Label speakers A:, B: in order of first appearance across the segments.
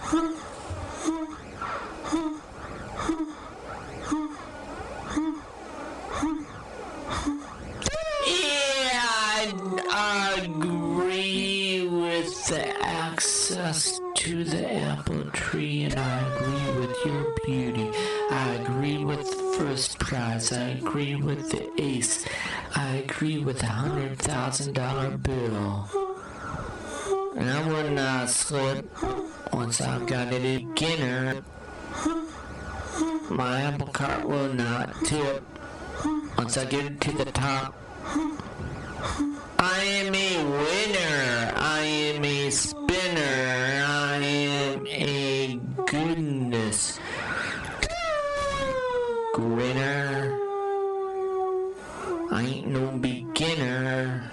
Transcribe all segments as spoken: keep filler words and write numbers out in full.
A: I agree with the access to the apple tree, and I agree with your beauty. I agree with the first prize. I agree with the ace. I agree with the hundred thousand dollar bill. And I will not slip once I've got a beginner. My apple cart will not tip once I get to the top. I am a winner. I am a spinner. I am a goodness grinner. I ain't no beginner.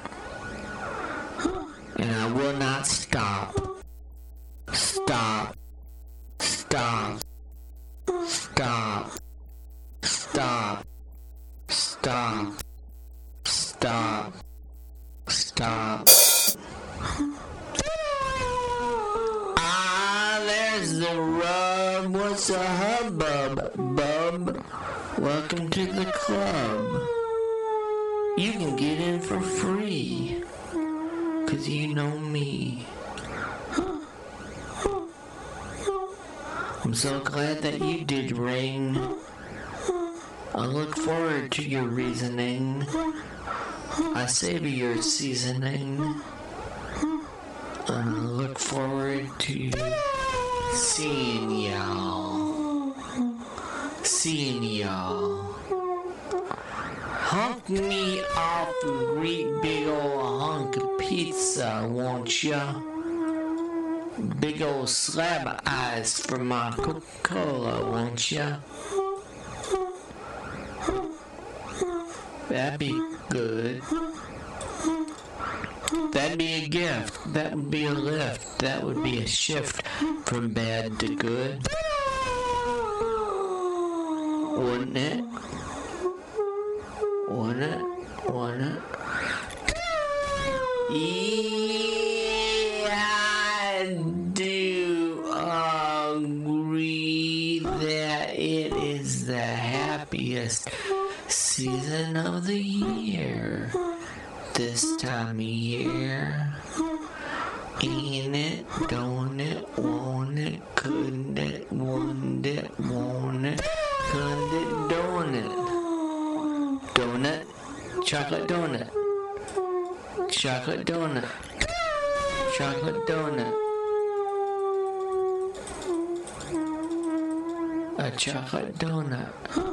A: And I will not stop. Stop. Stop. Stop. Stop. Stop. Stop. Stop. Ah, there's the rub. What's a hubbub, bub? Welcome to the club. You can get in for free, 'cause you know me. I'm so glad that you did ring. I look forward to your reasoning. I savor your seasoning. I look forward to seeing y'all. Seeing y'all. Hunk me off a great big ol' hunk of pizza, won't ya? Big ol' slab of ice for my Coca-Cola, won't ya? That'd be good. That'd be a gift. That would be a lift. That would be a shift from bad to good. Wouldn't it? Wouldn't it? Wouldn't it? Yeah, I do agree that it is the happiest season of the year. This time of year. Ain't it? Don't it? Won't it? Couldn't it? Wouldn't it? Won't it? Couldn't it? Don't it? Donut? Chocolate donut. Chocolate donut. Chocolate donut. A chocolate donut.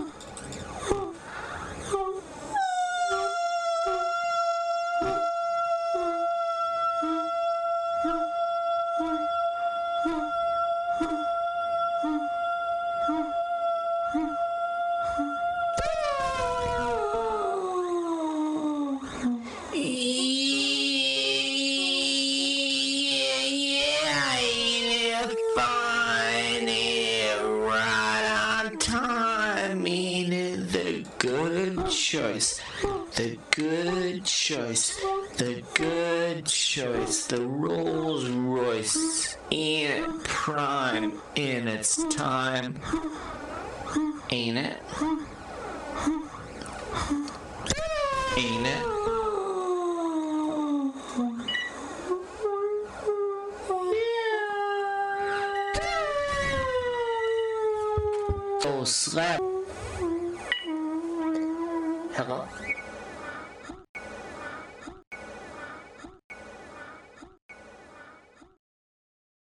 A: Choice, the good choice, the good choice, the Rolls Royce, ain't it prime in its time, ain't it? Ain't it? Oh, slap. Hello?